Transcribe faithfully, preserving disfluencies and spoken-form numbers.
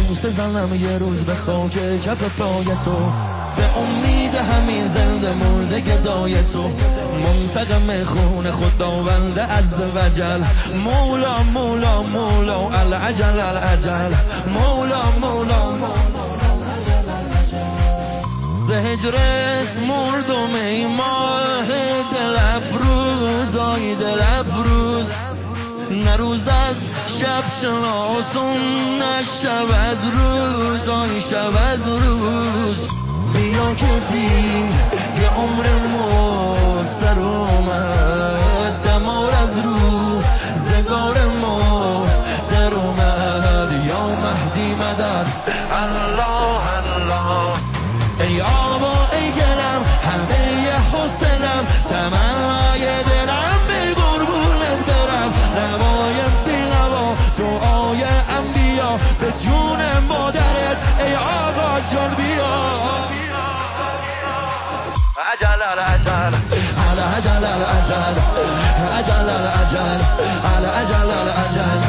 بوسه زنم یه روز به خاک کف پای تو، به امید همین زنده مرده گدای تو، منتقم خون خداوند عز وجل، مولا مولا مولا العجل العجل، مولا مولا مولا ز هجرت مردم ای ماه دل افروز، آی دل افروز، نه روز از شب شناسون نه شب از روز، آی شب از روز، بیا که دیر که عمرمو سر اومد، دمار از رو زگار ما در اومد، یا مهدی مدد الله الله، ای آبا ای گلم همه حسنم، تمنای دلم به قربونت برم، نوای دلم دعای انبیا به جون مادرت ای آقا جان بیا، عجل العجل العجل العجل عجل العجل العجل العجل